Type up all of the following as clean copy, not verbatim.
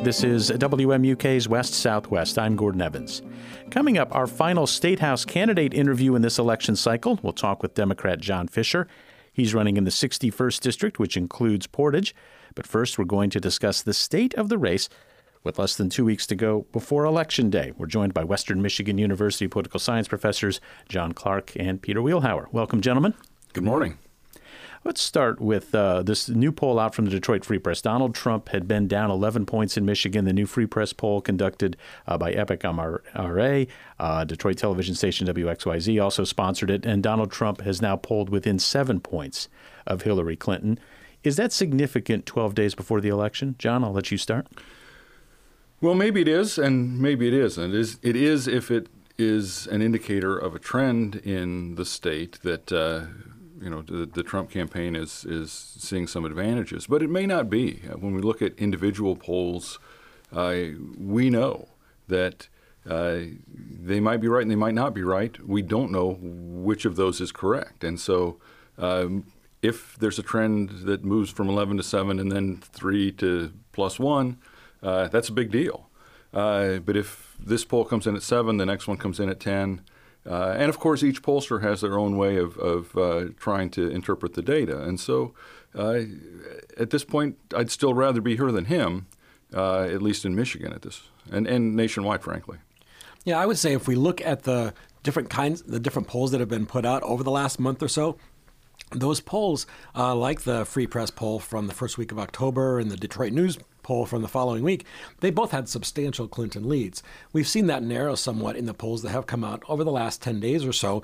This is WMUK's West Southwest. I'm Gordon Evans. Coming up, our final State House candidate interview in this election cycle. We'll talk with Democrat John Fisher. He's running in the 61st District, which includes Portage. But first, we're going to discuss the state of the race with less than 2 weeks to go before Election Day. We're joined by Western Michigan University political science professors John Clark and Peter Wheelhauer. Welcome, gentlemen. Good morning. Let's start with this new poll out from the Detroit Free Press. Donald Trump had been down 11 points in Michigan. The new Free Press poll conducted by Epic MRA, Detroit television station WXYZ also sponsored it, and Donald Trump has now polled within 7 points of Hillary Clinton. Is that significant 12 days before the election? John, I'll let you start. Well, maybe it is, and maybe it isn't. It is if it is an indicator of a trend in the state that the Trump campaign is seeing some advantages, but it may not be. When we look at individual polls, we know that they might be right and they might not be right. We don't know which of those is correct, and so if there's a trend that moves from 11 to 7 and then 3 to +1, that's a big deal. But if this poll comes in at 7, the next one comes in at 10. And, of course, each pollster has their own way of trying to interpret the data. And so at this point, I'd still rather be her than him, at least in Michigan at this, and nationwide, frankly. Yeah, I would say if we look at the different polls that have been put out over the last month or so, those polls, like the Free Press poll from the first week of October and the Detroit News poll from the following week, they both had substantial Clinton leads. We've seen that narrow somewhat in the polls that have come out over the last 10 days or so,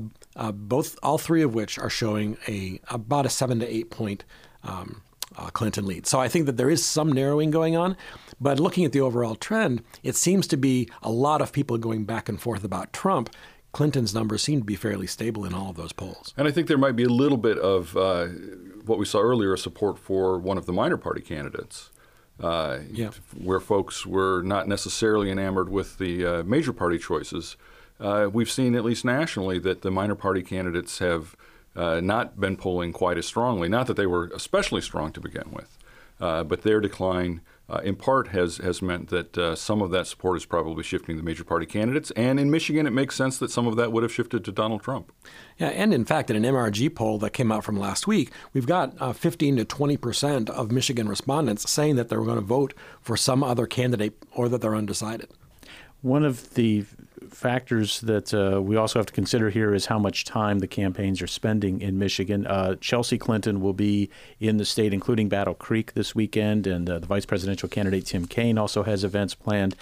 all three of which are showing about a 7 to 8 point Clinton lead. So I think that there is some narrowing going on, but looking at the overall trend, it seems to be a lot of people going back and forth about Trump. Clinton's numbers seem to be fairly stable in all of those polls. And I think there might be a little bit of what we saw earlier, support for one of the minor party candidates, where folks were not necessarily enamored with the major party choices. We've seen, at least nationally, that the minor party candidates have not been polling quite as strongly. Not that they were especially strong to begin with, but their decline in part has meant that some of that support is probably shifting to the major party candidates. And in Michigan, it makes sense that some of that would have shifted to Donald Trump. Yeah, and in fact, in an MRG poll that came out from last week, we've got 15 to 20% of Michigan respondents saying that they're going to vote for some other candidate or that they're undecided. One of the factors that we also have to consider here is how much time the campaigns are spending in Michigan. Chelsea Clinton will be in the state, including Battle Creek this weekend, and the vice presidential candidate Tim Kaine also has events planned.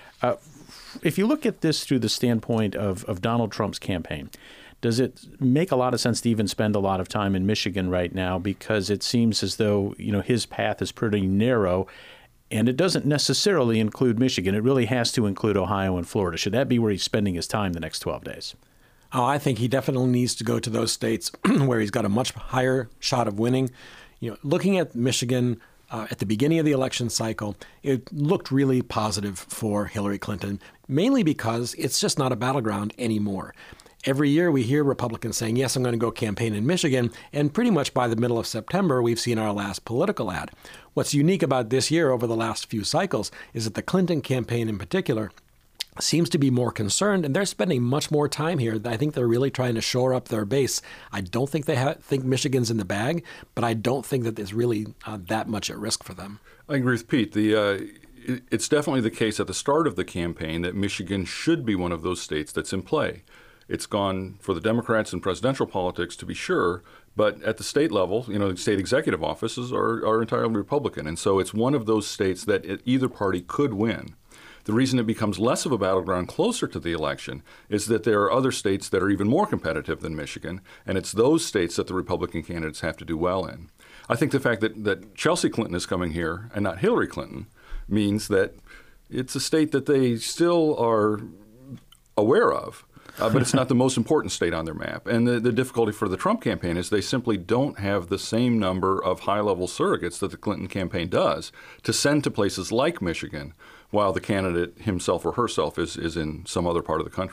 If you look at this through the standpoint of Donald Trump's campaign, does it make a lot of sense to even spend a lot of time in Michigan right now? Because it seems as though his path is pretty narrow. And it doesn't necessarily include Michigan. It really has to include Ohio and Florida. Should that be where he's spending his time the next 12 days? Oh, I think he definitely needs to go to those states where he's got a much higher shot of winning. Looking at Michigan at the beginning of the election cycle, it looked really positive for Hillary Clinton, mainly because it's just not a battleground anymore. Every year we hear Republicans saying, yes, I'm going to go campaign in Michigan, and pretty much by the middle of September, we've seen our last political ad. What's unique about this year over the last few cycles is that the Clinton campaign in particular seems to be more concerned, and they're spending much more time here. I think they're really trying to shore up their base. I don't think they think Michigan's in the bag, but I don't think that it's really that much at risk for them. I agree with Pete. It's definitely the case at the start of the campaign that Michigan should be one of those states that's in play. It's gone for the Democrats in presidential politics, to be sure, but at the state level, the state executive offices are entirely Republican. And so it's one of those states that either party could win. The reason it becomes less of a battleground closer to the election is that there are other states that are even more competitive than Michigan, and it's those states that the Republican candidates have to do well in. I think the fact that Chelsea Clinton is coming here and not Hillary Clinton means that it's a state that they still are aware of. But it's not the most important state on their map. And the difficulty for the Trump campaign is they simply don't have the same number of high-level surrogates that the Clinton campaign does to send to places like Michigan while the candidate himself or herself is in some other part of the country.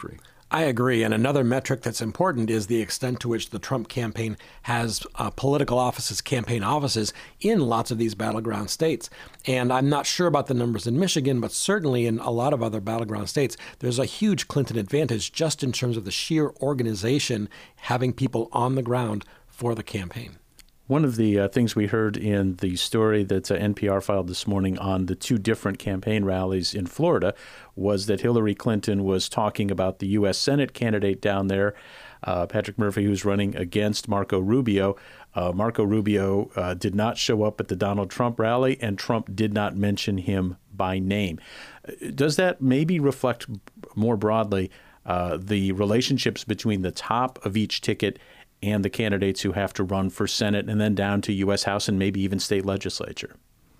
I agree. And another metric that's important is the extent to which the Trump campaign has political offices, campaign offices in lots of these battleground states. And I'm not sure about the numbers in Michigan, but certainly in a lot of other battleground states, there's a huge Clinton advantage just in terms of the sheer organization, having people on the ground for the campaign. One of the things we heard in the story that NPR filed this morning on the two different campaign rallies in Florida was that Hillary Clinton was talking about the U.S. Senate candidate down there, Patrick Murphy, who's running against Marco Rubio. Marco Rubio did not show up at the Donald Trump rally, and Trump did not mention him by name. Does that maybe reflect more broadly the relationships between the top of each ticket and the candidates who have to run for Senate and then down to U.S. House and maybe even state legislature?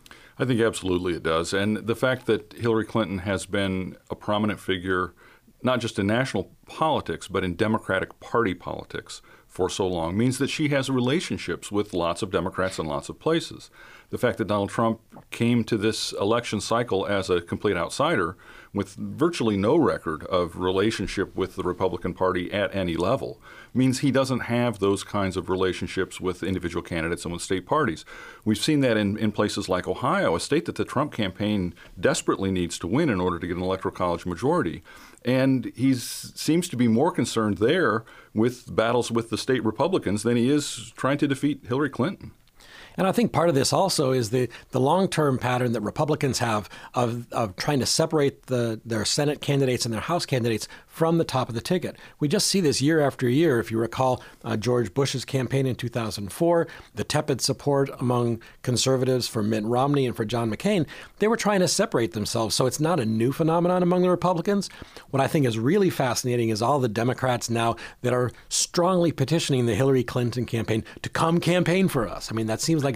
I think absolutely it does. And the fact that Hillary Clinton has been a prominent figure, not just in national politics, but in Democratic Party politics for so long, means that she has relationships with lots of Democrats in lots of places. The fact that Donald Trump came to this election cycle as a complete outsider with virtually no record of relationship with the Republican Party at any level means he doesn't have those kinds of relationships with individual candidates and with state parties. We've seen that in places like Ohio, a state that the Trump campaign desperately needs to win in order to get an electoral college majority. And he seems to be more concerned there with battles with the state Republicans than he is trying to defeat Hillary Clinton. And I think part of this also is the long-term pattern that Republicans have of trying to separate their Senate candidates and their House candidates from the top of the ticket. We just see this year after year. If you recall George Bush's campaign in 2004, the tepid support among conservatives for Mitt Romney and for John McCain, they were trying to separate themselves. So it's not a new phenomenon among the Republicans. What I think is really fascinating is all the Democrats now that are strongly petitioning the Hillary Clinton campaign to come campaign for us. I mean, that seems like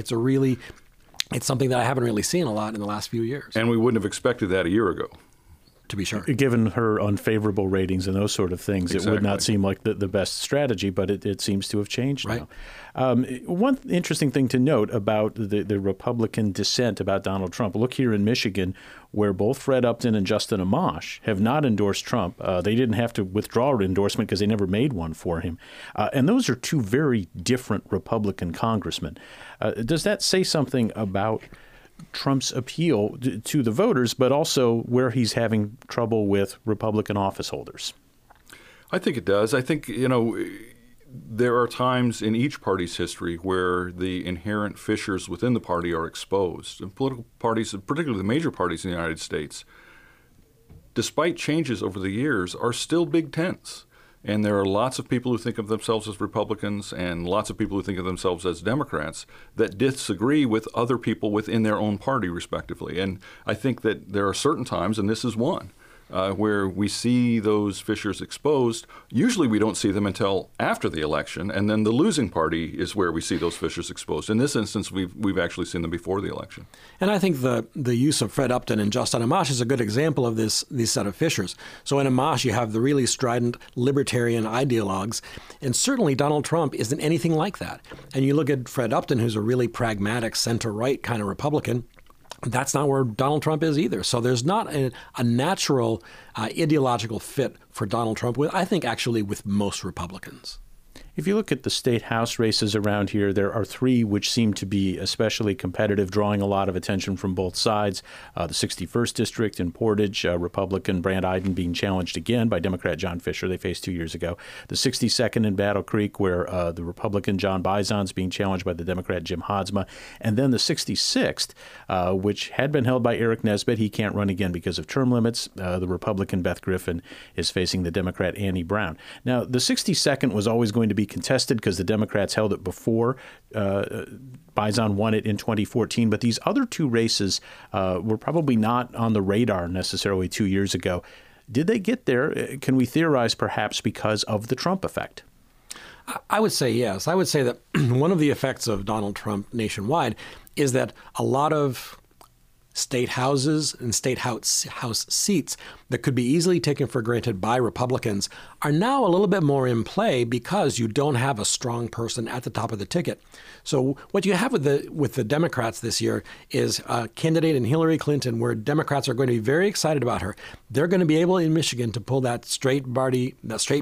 it's something that I haven't really seen a lot in the last few years. And we wouldn't have expected that a year ago. To be sure. Given her unfavorable ratings and those sort of things, exactly. It would not seem like the best strategy, but it seems to have changed right. now. One interesting thing to note about the Republican dissent about Donald Trump, look here in Michigan, where both Fred Upton and Justin Amash have not endorsed Trump. They didn't have to withdraw an endorsement because they never made one for him. And those are two very different Republican congressmen. Does that say something about Trump's appeal to the voters, but also where he's having trouble with Republican office holders? I think it does. I think, there are times in each party's history where the inherent fissures within the party are exposed. And political parties, particularly the major parties in the United States, despite changes over the years, are still big tents. And there are lots of people who think of themselves as Republicans and lots of people who think of themselves as Democrats that disagree with other people within their own party, respectively. And I think that there are certain times, and this is one, where we see those fissures exposed. Usually we don't see them until after the election, and then the losing party is where we see those fissures exposed. In this instance, we've actually seen them before the election. And I think the use of Fred Upton and Justin Amash is a good example of these set of fissures. So in Amash, you have the really strident libertarian ideologues, and certainly Donald Trump isn't anything like that. And you look at Fred Upton, who's a really pragmatic center-right kind of Republican. That's not where Donald Trump is either. So there's not a natural ideological fit for Donald Trump, I think actually with most Republicans. If you look at the state house races around here, there are three which seem to be especially competitive, drawing a lot of attention from both sides. The 61st District in Portage, Republican Brand Iden being challenged again by Democrat John Fisher, they faced 2 years ago. The 62nd in Battle Creek, where the Republican John Bison's being challenged by the Democrat Jim Hodsma. And then the 66th, which had been held by Eric Nesbitt. He can't run again because of term limits. The Republican Beth Griffin is facing the Democrat Annie Brown. Now, the 62nd was always going to be contested because the Democrats held it before. Bison won it in 2014, but these other two races were probably not on the radar necessarily 2 years ago. Did they get there? Can we theorize perhaps because of the Trump effect? I would say yes. I would say that one of the effects of Donald Trump nationwide is that a lot of state houses and state house seats that could be easily taken for granted by Republicans are now a little bit more in play because you don't have a strong person at the top of the ticket. So what you have with the Democrats this year is a candidate in Hillary Clinton where Democrats are going to be very excited about her. They're going to be able in Michigan to pull that straight party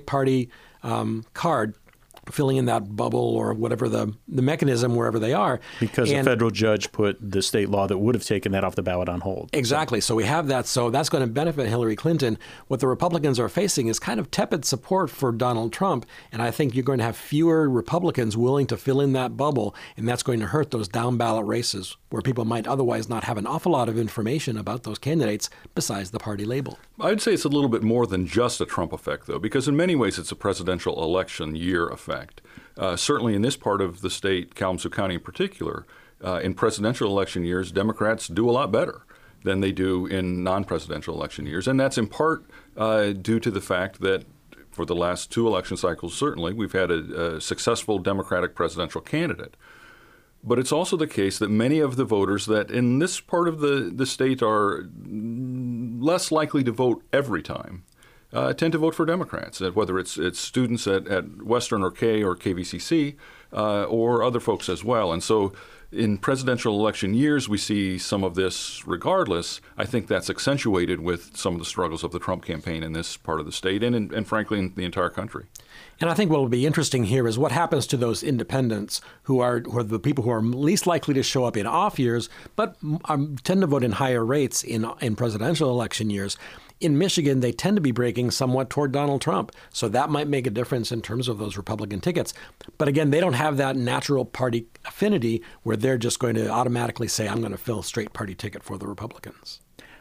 card, filling in that bubble or whatever the mechanism wherever they are. Because a federal judge put the state law that would have taken that off the ballot on hold. Exactly. So we have that. So that's going to benefit Hillary Clinton. What the Republicans are facing is kind of tepid support for Donald Trump. And I think you're going to have fewer Republicans willing to fill in that bubble. And that's going to hurt those down ballot races where people might otherwise not have an awful lot of information about those candidates besides the party label. I'd say it's a little bit more than just a Trump effect, though, because in many ways it's a presidential election year effect. Certainly in this part of the state, Kalamazoo County in particular, in presidential election years, Democrats do a lot better than they do in non-presidential election years. And that's in part due to the fact that for the last 2 election cycles, certainly, we've had a successful Democratic presidential candidate. But it's also the case that many of the voters that in this part of the state are less likely to vote every time tend to vote for Democrats, whether it's students at Western or K or KVCC or other folks as well. And so in presidential election years, we see some of this regardless. I think that's accentuated with some of the struggles of the Trump campaign in this part of the state and frankly, in the entire country. And I think what will be interesting here is what happens to those independents who are the people who are least likely to show up in off years, but tend to vote in higher rates in presidential election years. In Michigan, they tend to be breaking somewhat toward Donald Trump. So that might make a difference in terms of those Republican tickets. But again, they don't have that natural party affinity where they're just going to automatically say, I'm going to fill a straight party ticket for the Republicans.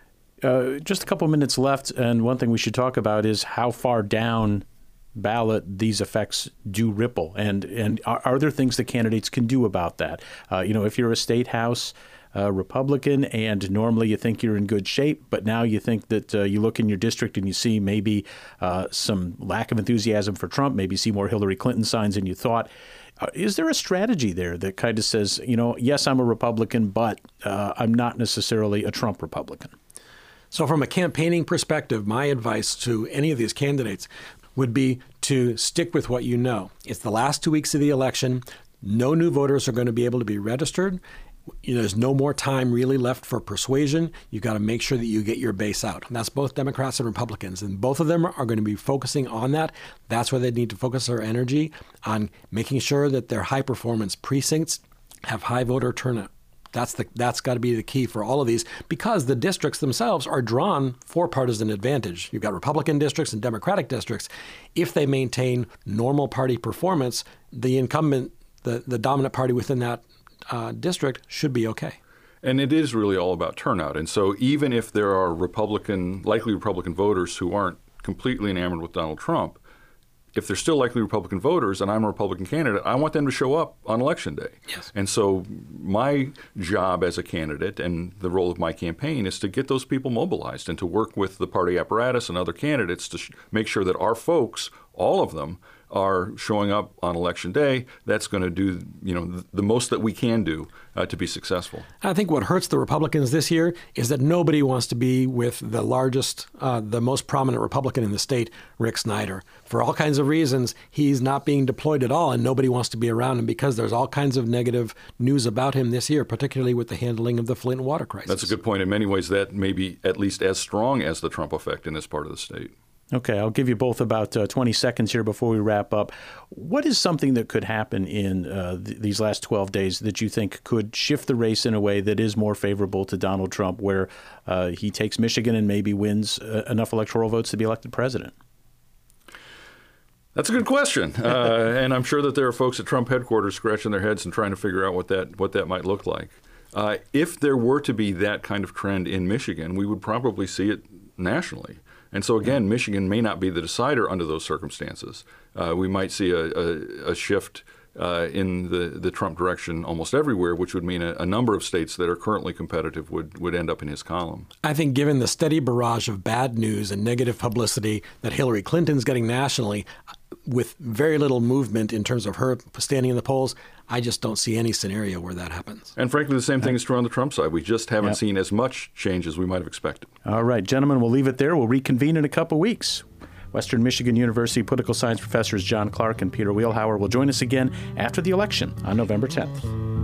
Just a couple minutes left. And one thing we should talk about is how far down ballot these effects do ripple. And are there things that candidates can do about that? If you're a state house Republican, and normally you think you're in good shape, but now you think that you look in your district and you see maybe some lack of enthusiasm for Trump, maybe see more Hillary Clinton signs than you thought. Is there a strategy there that kind of says, yes, I'm a Republican, but I'm not necessarily a Trump Republican? So from a campaigning perspective, my advice to any of these candidates would be to stick with what you know. It's the last 2 weeks of the election. No new voters are going to be able to be registered. There's no more time really left for persuasion. You've got to make sure that you get your base out. And that's both Democrats and Republicans. And both of them are going to be focusing on that. That's where they need to focus their energy on making sure that their high-performance precincts have high voter turnout. That's got to be the key for all of these because the districts themselves are drawn for partisan advantage. You've got Republican districts and Democratic districts. If they maintain normal party performance, the incumbent, the dominant party within that district should be okay. And it is really all about turnout. And so even if there are likely Republican voters who aren't completely enamored with Donald Trump, if they're still likely Republican voters and I'm a Republican candidate, I want them to show up on Election Day. Yes. And so my job as a candidate and the role of my campaign is to get those people mobilized and to work with the party apparatus and other candidates to make sure that our folks, all of them, are showing up on Election Day. That's going to do, the most that we can do to be successful. I think what hurts the Republicans this year is that nobody wants to be with the largest, the most prominent Republican in the state, Rick Snyder. For all kinds of reasons, he's not being deployed at all, and nobody wants to be around him because there's all kinds of negative news about him this year, particularly with the handling of the Flint water crisis. That's a good point. In many ways, that may be at least as strong as the Trump effect in this part of the state. Okay, I'll give you both about 20 seconds here before we wrap up. What is something that could happen in these last 12 days that you think could shift the race in a way that is more favorable to Donald Trump, where he takes Michigan and maybe wins enough electoral votes to be elected president? That's a good question, and I'm sure that there are folks at Trump headquarters scratching their heads and trying to figure out what that might look like. If there were to be that kind of trend in Michigan, we would probably see it nationally. And so, again, Michigan may not be the decider under those circumstances. We might see a shift in the Trump direction almost everywhere, which would mean a number of states that are currently competitive would end up in his column. I think given the steady barrage of bad news and negative publicity that Hillary Clinton's getting nationally, with very little movement in terms of her standing in the polls, I just don't see any scenario where that happens. And frankly, the same thing is true on the Trump side. We just haven't seen as much change as we might have expected. All right, gentlemen, we'll leave it there. We'll reconvene in a couple weeks. Western Michigan University political science professors John Clark and Peter Wheelhauer will join us again after the election on November 10th.